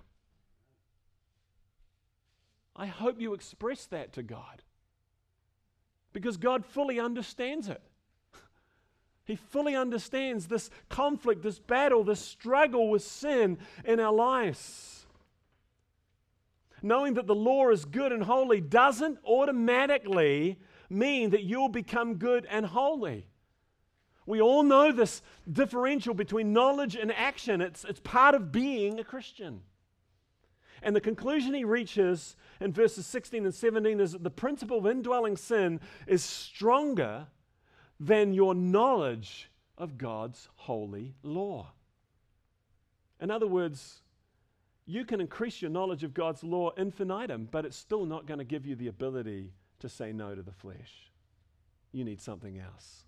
I hope you express that to God, because God fully understands it. He fully understands this conflict, this battle, this struggle with sin in our lives. Knowing that the law is good and holy doesn't automatically mean that you'll become good and holy. We all know this differential between knowledge and action. It's, it's part of being a Christian. And the conclusion he reaches in verses sixteen and seventeen is that the principle of indwelling sin is stronger than your knowledge of God's holy law. In other words, you can increase your knowledge of God's law infinitum, but it's still not going to give you the ability to say no to the flesh. You need something else.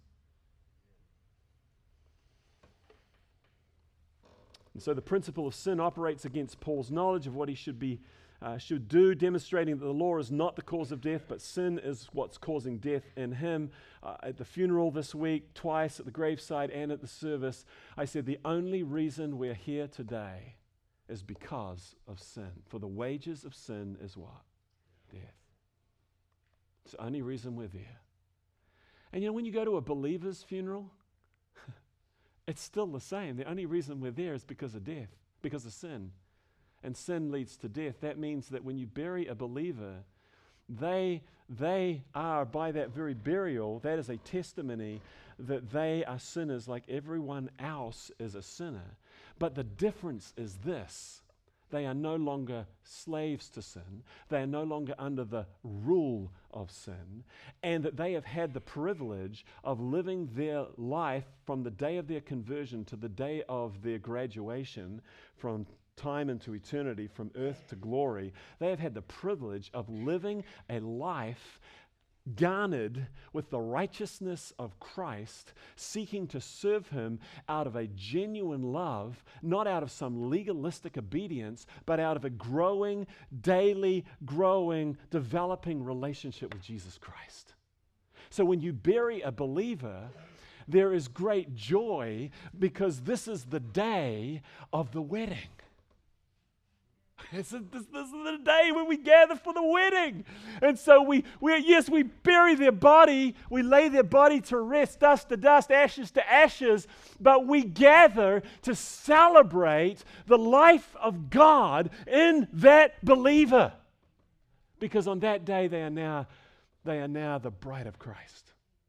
And so the principle of sin operates against Paul's knowledge of what he should be, uh, should do, demonstrating that the law is not the cause of death, but sin is what's causing death in him. Uh, at the funeral this week, twice at the graveside and at the service, I said the only reason we're here today is because of sin. For the wages of sin is what? Death. It's the only reason we're there. And you know, when you go to a believer's funeral, it's still the same. The only reason we're there is because of death, because of sin. And sin leads to death. That means that when you bury a believer, they, they are, by that very burial, that is a testimony that they are sinners like everyone else is a sinner. But the difference is this. They are no longer slaves to sin. They are no longer under the rule of sin. And that they have had the privilege of living their life from the day of their conversion to the day of their graduation, from time into eternity, from earth to glory. They have had the privilege of living a life garnered with the righteousness of Christ, seeking to serve him out of a genuine love, not out of some legalistic obedience, but out of a growing, daily, growing, developing relationship with Jesus Christ. So when you bury a believer, there is great joy because this is the day of the wedding. It's a, this, this is the day when we gather for the wedding. And so we, we, yes, we bury their body, we lay their body to rest, dust to dust, ashes to ashes, but we gather to celebrate the life of God in that believer. Because on that day they are now, they are now the bride of Christ.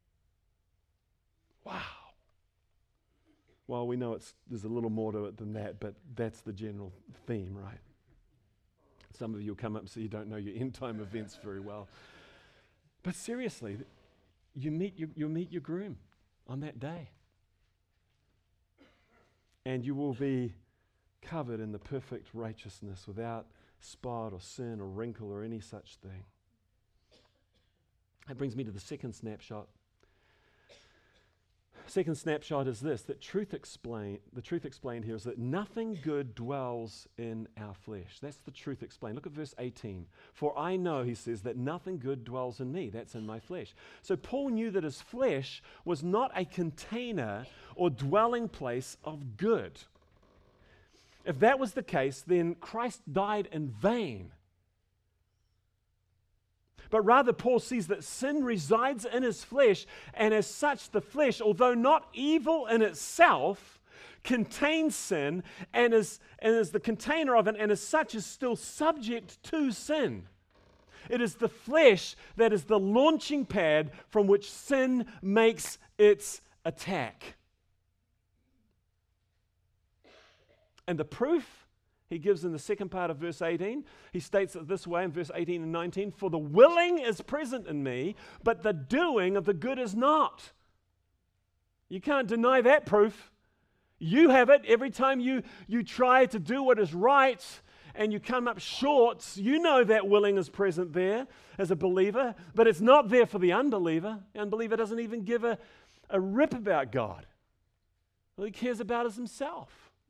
Wow. Well, we know it's there's a little more to it than that, but that's the general theme, right? Some of you will come up and say you don't know your end time events very well. But seriously, you meet your, you'll meet your groom on that day. And you will be covered in the perfect righteousness without spot or sin or wrinkle or any such thing. That brings me to the second snapshot. Second snapshot is this, that truth explain, the truth explained here is that nothing good dwells in our flesh. That's the truth explained. Look at verse eighteen. For I know, he says, that nothing good dwells in me. That's in my flesh. So Paul knew that his flesh was not a container or dwelling place of good. If that was the case, then Christ died in vain. But rather, Paul sees that sin resides in his flesh, and as such, the flesh, although not evil in itself, contains sin and is, and is the container of it, and as such is still subject to sin. It is the flesh that is the launching pad from which sin makes its attack. And the proof he gives in the second part of verse eighteen, he states it this way in verse eighteen and nineteen, for the willing is present in me, but the doing of the good is not. You can't deny that proof. You have it every time you, you try to do what is right and you come up short. You know that willing is present there as a believer, but it's not there for the unbeliever. The unbeliever doesn't even give a, a rip about God. All he cares about is himself.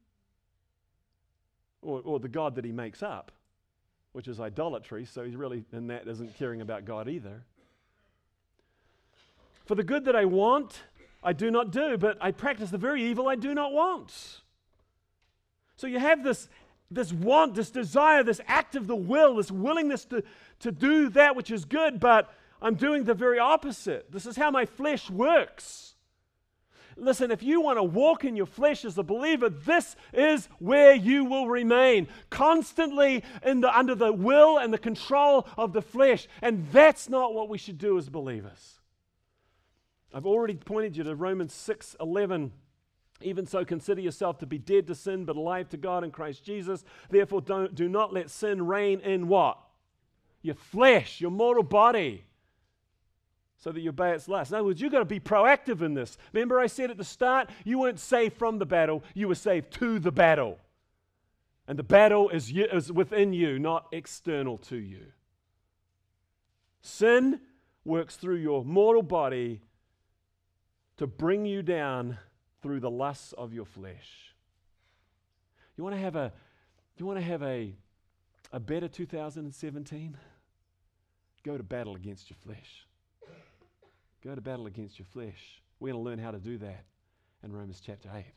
Or, or the God that he makes up, which is idolatry, so he's really, in that, isn't caring about God either. For the good that I want, I do not do, but I practice the very evil I do not want. So you have this, this want, this desire, this act of the will, this willingness to, to do that which is good, but I'm doing the very opposite. This is how my flesh works. listen, if you want to walk in your flesh as a believer, this is where you will remain, constantly in the, under the will and the control of the flesh. And that's not what we should do as believers. I've already pointed you to Romans six eleven. Even so, consider yourself to be dead to sin, but alive to God in Christ Jesus. Therefore, don't, do not let sin reign in what? Your flesh, your mortal body, so that you obey its lust. In other words, you've got to be proactive in this. Remember I said at the start, you weren't saved from the battle, you were saved to the battle. And the battle is, you, is within you, not external to you. Sin works through your mortal body to bring you down through the lusts of your flesh. You want to have a, you want to have a, a better two thousand seventeen? Go to battle against your flesh. Go to battle against your flesh. We're going to learn how to do that in Romans chapter eight.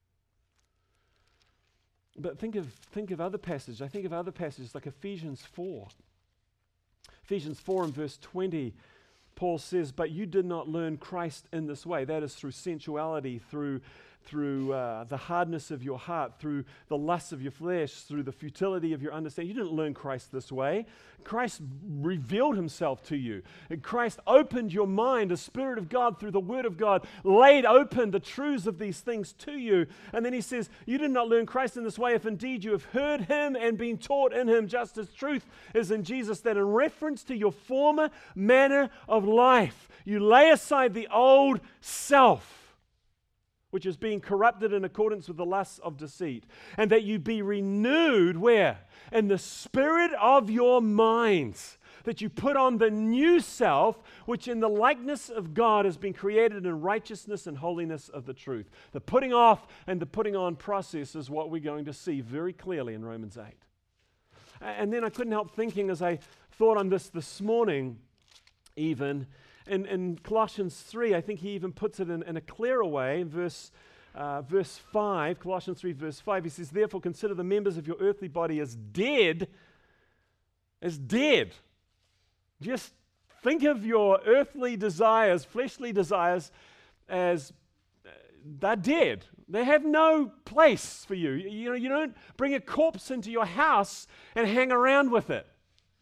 But think of think of other passages. I think of other passages like Ephesians four. Ephesians four and verse twenty. Paul says, but you did not learn Christ in this way. That is through sensuality, through, through uh, the hardness of your heart, through the lusts of your flesh, through the futility of your understanding. You didn't learn Christ this way. Christ revealed himself to you. And Christ opened your mind, the Spirit of God, through the Word of God, laid open the truths of these things to you. And then he says, you did not learn Christ in this way, if indeed you have heard him and been taught in him, just as truth is in Jesus, that in reference to your former manner of life, you lay aside the old self, which is being corrupted in accordance with the lusts of deceit, and that you be renewed, where? In the spirit of your minds, that you put on the new self, which in the likeness of God has been created in righteousness and holiness of the truth. The putting off and the putting on process is what we're going to see very clearly in Romans eight. And then I couldn't help thinking as I thought on this this morning, even, in, in Colossians three, I think he even puts it in, in a clearer way, in verse Uh, verse five, Colossians three, verse five, he says, therefore consider the members of your earthly body as dead, as dead. Just think of your earthly desires, fleshly desires, as uh, they're dead. They have no place for you. You know, you don't bring a corpse into your house and hang around with it.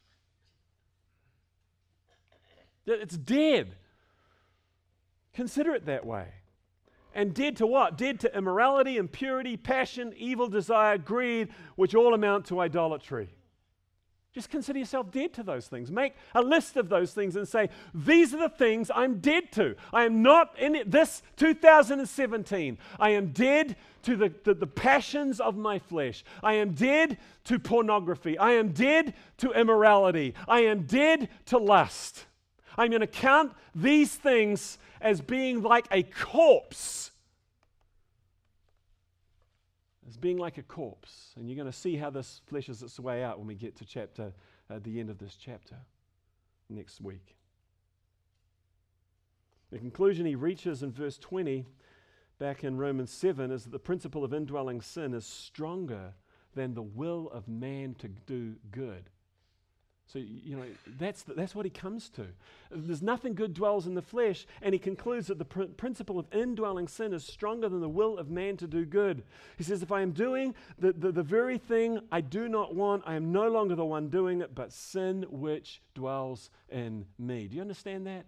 It's dead. Consider it that way. And dead to what? Dead to immorality, impurity, passion, evil desire, greed, which all amount to idolatry. Just consider yourself dead to those things. Make a list of those things and say, these are the things I'm dead to. I am not in it this two thousand seventeen. I am dead to the, the, the passions of my flesh. I am dead to pornography. I am dead to immorality. I am dead to lust. I'm going to count these things as being like a corpse. As being like a corpse. And you're going to see how this fleshes its way out when we get to chapter, at the end of this chapter next week. The conclusion he reaches in verse twenty, back in Romans seven, is that the principle of indwelling sin is stronger than the will of man to do good. So, you know, that's, the, that's what he comes to. There's nothing good dwells in the flesh, and he concludes that the pr- principle of indwelling sin is stronger than the will of man to do good. He says, if I am doing the, the, the very thing I do not want, I am no longer the one doing it, but sin which dwells in me. Do you understand that?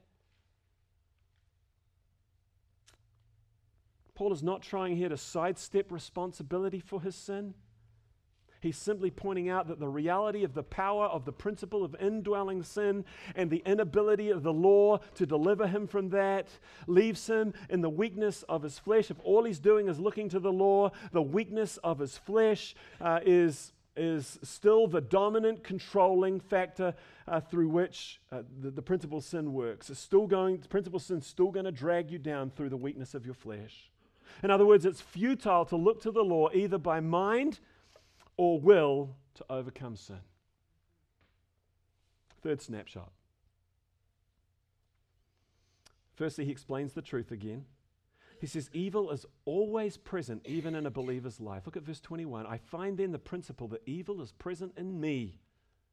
Paul is not trying here to sidestep responsibility for his sin. He's simply pointing out that the reality of the power of the principle of indwelling sin and the inability of the law to deliver him from that leaves him in the weakness of his flesh. If all he's doing is looking to the law, the weakness of his flesh uh, is, is still the dominant controlling factor uh, through which uh, the, the principle of sin works. It's still going, the principle of sin is still going to drag you down through the weakness of your flesh. In other words, it's futile to look to the law either by mind or will to overcome sin. Third snapshot. Firstly, he explains the truth again. He says, evil is always present, even in a believer's life. Look at verse twenty-one. I find then the principle that evil is present in me,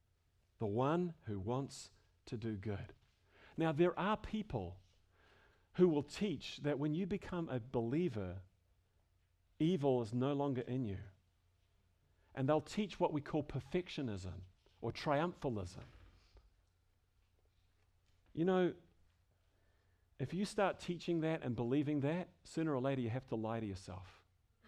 the one who wants to do good. Now, there are people who will teach that when you become a believer, evil is no longer in you. And they'll teach what we call perfectionism or triumphalism. You know, if you start teaching that and believing that, sooner or later you have to lie to yourself.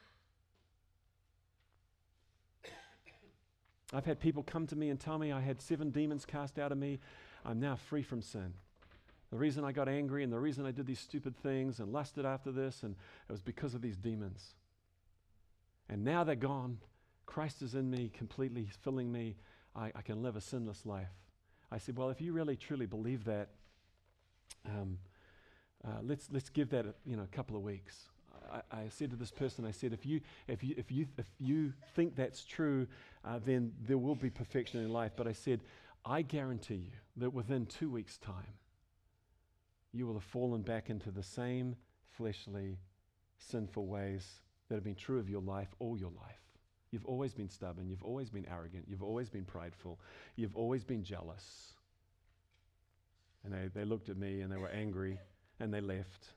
I've had people come to me and tell me I had seven demons cast out of me. I'm now free from sin. The reason I got angry and the reason I did these stupid things and lusted after this, and it was because of these demons. And now they're gone. Christ is in me, completely filling me. I, I can live a sinless life. I said, well, if you really truly believe that, um, uh, let's let's give that a, you know a couple of weeks. I, I said to this person, I said, if you if you if you if you think that's true, uh, then there will be perfection in life. But I said, I guarantee you that within two weeks' time, you will have fallen back into the same fleshly, sinful ways that have been true of your life all your life. You've always been stubborn. You've always been arrogant. You've always been prideful. You've always been jealous. And they, they looked at me and they were angry and they left.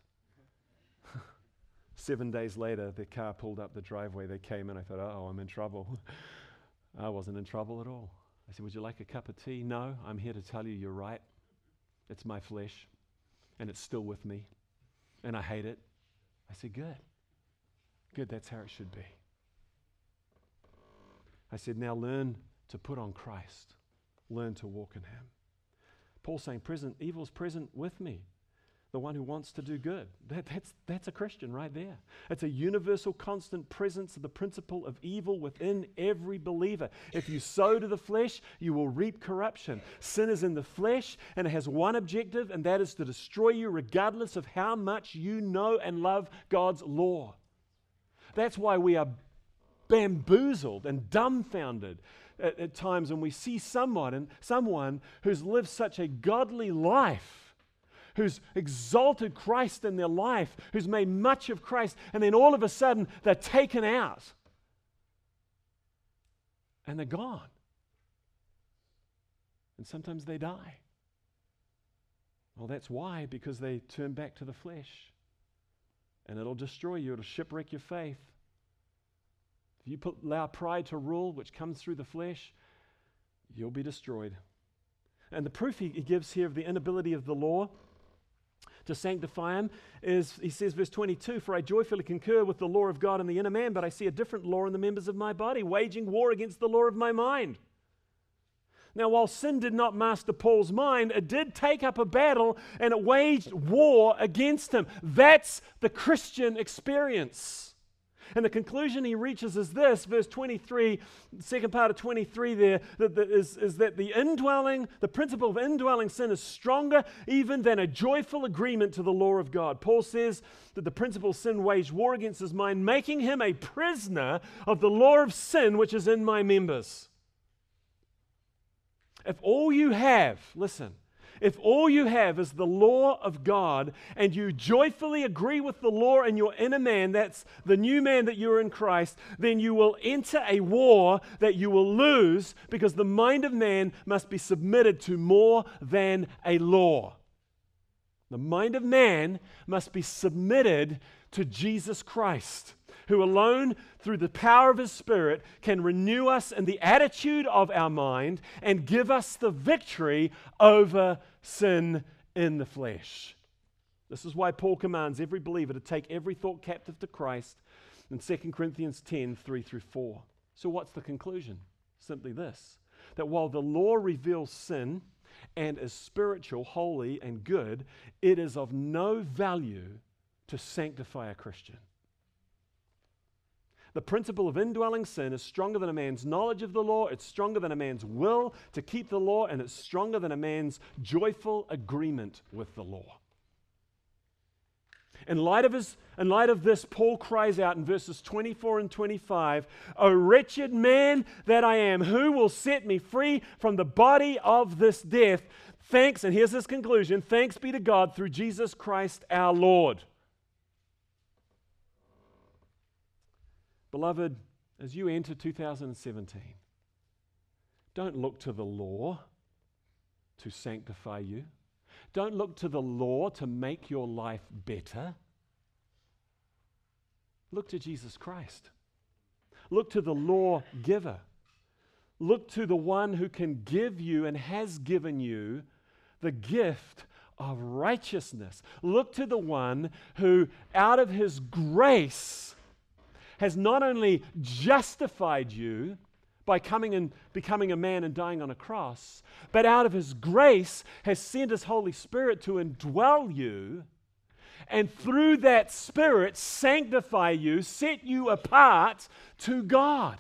Seven days later, their car pulled up the driveway. They came in. I thought, oh, I'm in trouble. I wasn't in trouble at all. I said, would you like a cup of tea? No, I'm here to tell you you're right. It's my flesh and it's still with me and I hate it. I said, good. Good, that's how it should be. I said, now learn to put on Christ. Learn to walk in Him. Paul's saying, present, evil's present with me, the one who wants to do good. That, that's, that's a Christian right there. It's a universal, constant presence of the principle of evil within every believer. If you sow to the flesh, you will reap corruption. Sin is in the flesh, and it has one objective, and that is to destroy you regardless of how much you know and love God's law. That's why we are bamboozled and dumbfounded at, at times when we see someone and someone who's lived such a godly life, who's exalted Christ in their life, who's made much of Christ, and then all of a sudden they're taken out and they're gone. And sometimes they die. Well, that's why, because they turn back to the flesh. And it'll destroy you. It'll shipwreck your faith. If you put, allow pride to rule, which comes through the flesh, you'll be destroyed. And the proof he, he gives here of the inability of the law to sanctify him is, he says, verse twenty-two, for I joyfully concur with the law of God in the inner man, but I see a different law in the members of my body, waging war against the law of my mind. Now, while sin did not master Paul's mind, it did take up a battle and it waged war against him. That's the Christian experience. And the conclusion he reaches is this, verse twenty-three, the second part of twenty-three there, that the, is, is that the indwelling, the principle of indwelling sin is stronger even than a joyful agreement to the law of God. Paul says that the principle of sin waged war against his mind, making him a prisoner of the law of sin which is in my members. If all you have, listen, if all you have is the law of God and you joyfully agree with the law in your inner man, that's the new man that you're in Christ, then you will enter a war that you will lose because the mind of man must be submitted to more than a law. The mind of man must be submitted to Jesus Christ, who alone, through the power of His Spirit, can renew us in the attitude of our mind and give us the victory over sin in the flesh. This is why Paul commands every believer to take every thought captive to Christ in Second Corinthians ten, three through four. So what's the conclusion? Simply this, that while the law reveals sin and is spiritual, holy, and good, it is of no value to sanctify a Christian. The principle of indwelling sin is stronger than a man's knowledge of the law, it's stronger than a man's will to keep the law, and it's stronger than a man's joyful agreement with the law. In light of his, in light of this, Paul cries out in verses twenty-four and twenty-five, O wretched man that I am, who will set me free from the body of this death? Thanks, and here's his conclusion, thanks be to God through Jesus Christ our Lord. Beloved, as you enter two thousand seventeen, don't look to the law to sanctify you. Don't look to the law to make your life better. Look to Jesus Christ. Look to the law giver. Look to the one who can give you and has given you the gift of righteousness. Look to the one who, out of his grace, has not only justified you by coming and becoming a man and dying on a cross, but out of his grace has sent his Holy Spirit to indwell you, and through that Spirit sanctify you, set you apart to God.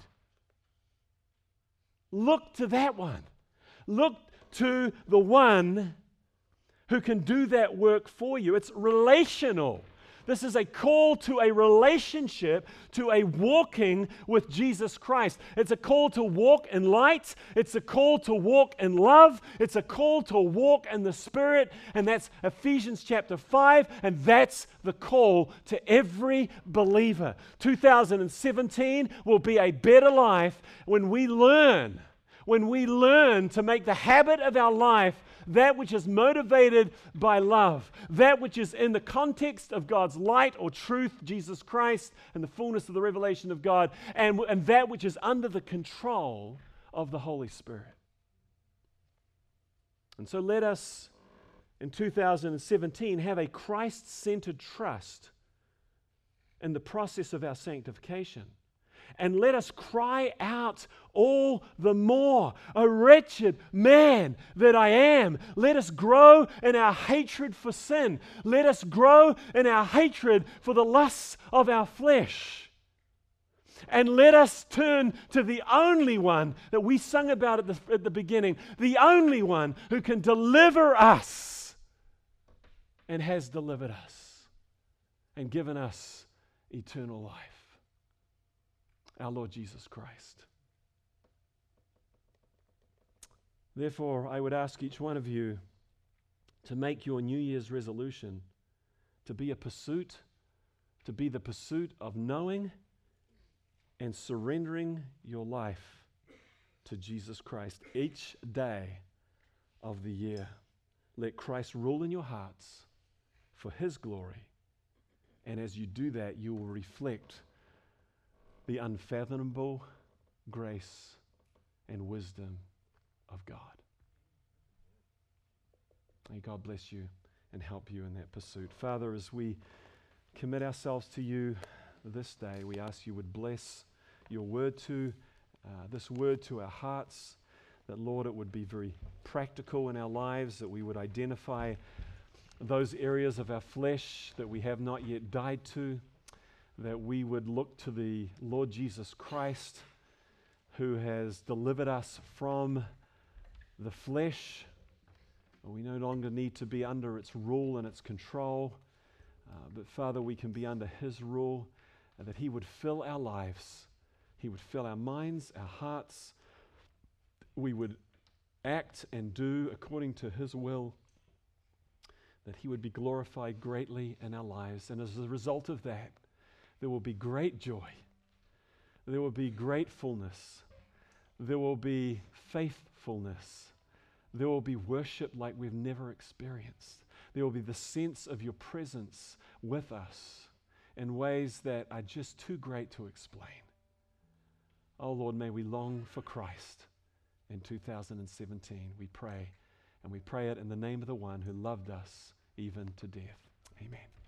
Look to that one. Look to the one who can do that work for you. It's relational. This is a call to a relationship, to a walking with Jesus Christ. It's a call to walk in light. It's a call to walk in love. It's a call to walk in the Spirit. And that's Ephesians chapter five. And that's the call to every believer. two thousand seventeen will be a better life when we learn, when we learn to make the habit of our life that which is motivated by love, that which is in the context of God's light or truth, Jesus Christ, and the fullness of the revelation of God, and, and that which is under the control of the Holy Spirit. And so let us, in two thousand seventeen, have a Christ-centered trust in the process of our sanctification. And let us cry out all the more, "O wretched man that I am." Let us grow in our hatred for sin. Let us grow in our hatred for the lusts of our flesh. And let us turn to the only one that we sung about at the, at the beginning, the only one who can deliver us and has delivered us and given us eternal life. Our Lord Jesus Christ. Therefore, I would ask each one of you to make your New Year's resolution to be a pursuit, to be the pursuit of knowing and surrendering your life to Jesus Christ each day of the year. Let Christ rule in your hearts for His glory. And as you do that, you will reflect the unfathomable grace and wisdom of God. May God bless you and help you in that pursuit. Father, as we commit ourselves to you this day, we ask you would bless your word to, uh, this word to our hearts, that, Lord, it would be very practical in our lives, that we would identify those areas of our flesh that we have not yet died to, that we would look to the Lord Jesus Christ, who has delivered us from the flesh. We no longer need to be under its rule and its control, uh, but Father, we can be under His rule, and that He would fill our lives. He would fill our minds, our hearts. We would act and do according to His will, that He would be glorified greatly in our lives. And as a result of that, there will be great joy. There will be gratefulness. There will be faithfulness. There will be worship like we've never experienced. There will be the sense of your presence with us in ways that are just too great to explain. Oh Lord, may we long for Christ in two thousand seventeen. We pray, and we pray it in the name of the one who loved us even to death. Amen.